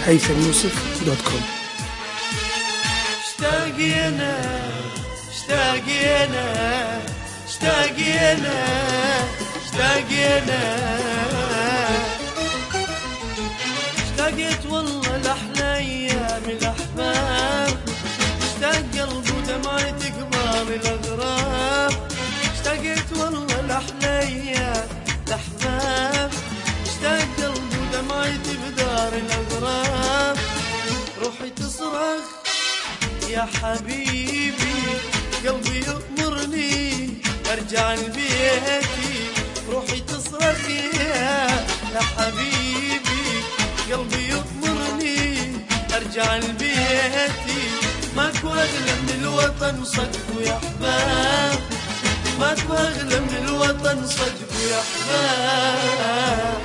هيثميوسف.com. اشتاقينا اشتاقينا اشتاقينا اشتاقينا اشتاقيت والله لأحلى أيام الأحباب، اشتاق قلبي ودمعتي قبال الأغراب، اشتاقيت والله لأحلى أيام الأحباب، اشتاق قلبي ودمعتي بدار الأغراب، روحي تصرخ يا حبيبي قلبي يأمرني ارجع لبيتي، روحي تصرخ يا حبيبي قلبي يأمرني ارجع لبيتي، ماكو اغلى من الوطن صدقوا يا احباب، ماكو اغلى من الوطن صدقوا يا احباب.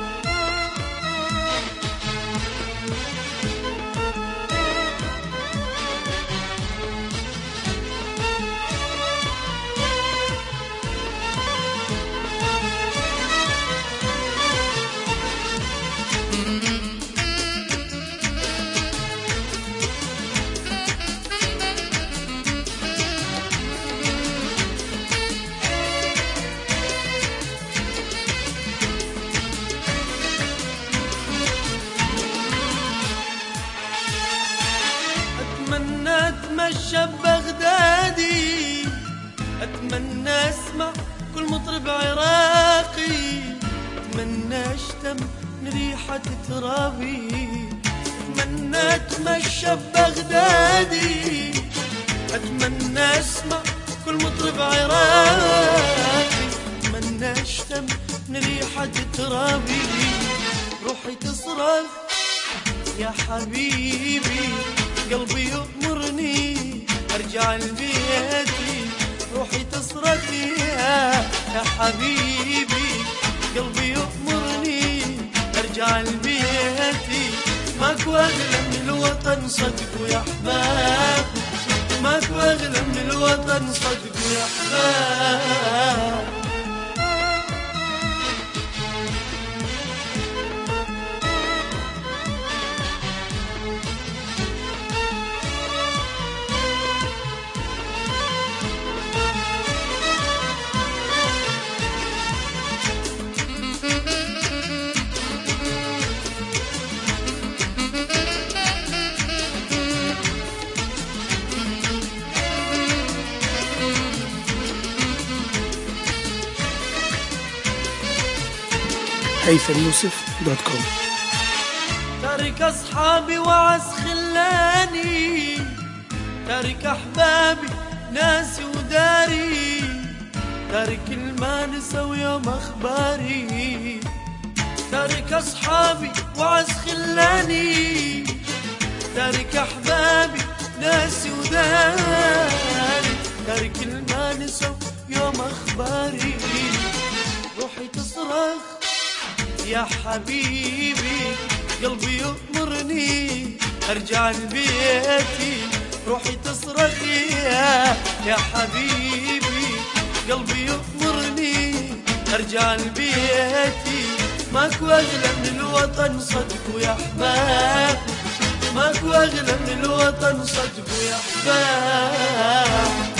أتمنى أتمشى ببغدادي، أتمنى أسمع كل مطرب عراقي، أتمنى أشتم من ريحة ترابي، أتمنى أتمشى ببغدادي، أتمنى أسمع كل مطرب عراقي، أتمنى أشتم من ريحة ترابي، روحي تصرخ يا حبيبي قلبي يأمرني ارجع لبيتي، روحي تصرخ يا حبيبي قلبي يأمرني ارجع لبيتي، ماكو اغلى من الوطن صدقوا يا احباب، ماكو اغلى من الوطن صدقوا يا احباب. هيثميوسف.com. تارك أصحابي وعز خلاني، تارك أحبابي ناسي وداري، تارك المانسة ويوم أخباري، تارك أصحابي وعز خلاني، تارك أحبابي ناسي وداري، تارك المانسة ويوم أخباري، روحي تصرخ يا حبيبي قلبي يأمرني ارجع لبيتي، روحي تصرخ يا حبيبي قلبي يأمرني ارجع لبيتي، ماكو اغلى من الوطن صدقوا يا احباب، ماكو اغلى من الوطن صدقوا يا احباب.